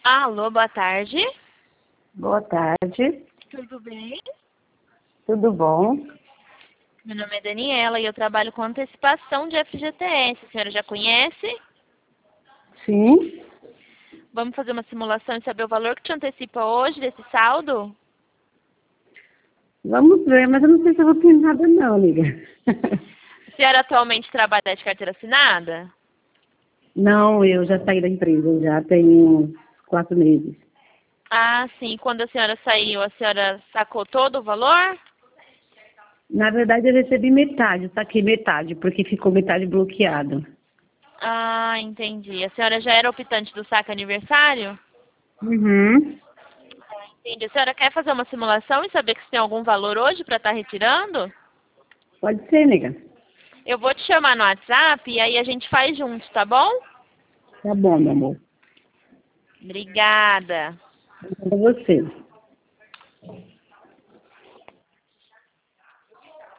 Alô, boa tarde. Boa tarde, Tudo bem? tudo bom? Meu nome é Daniela e eu trabalho com antecipação de FGTS. A senhora já conhece? Sim, Vamos fazer uma simulação e saber o valor que te antecipa hoje desse saldo? vamos ver, mas eu não sei se eu vou ter nada não, amiga. A senhora atualmente trabalha de carteira assinada? Não, eu já saí da empresa, já tenho 4 meses. Ah, sim. Quando a senhora saiu, a senhora sacou todo o valor? Na verdade, eu recebi metade, saquei metade, porque ficou metade bloqueado. Ah, entendi. A senhora já era optante do saque aniversário? Uhum. Entendi. A senhora quer fazer uma simulação e saber se tem algum valor hoje para estar retirando? Pode ser, nega. Eu vou te chamar no WhatsApp e aí a gente faz junto, tá bom? Tá bom, meu amor. Obrigada. Para você.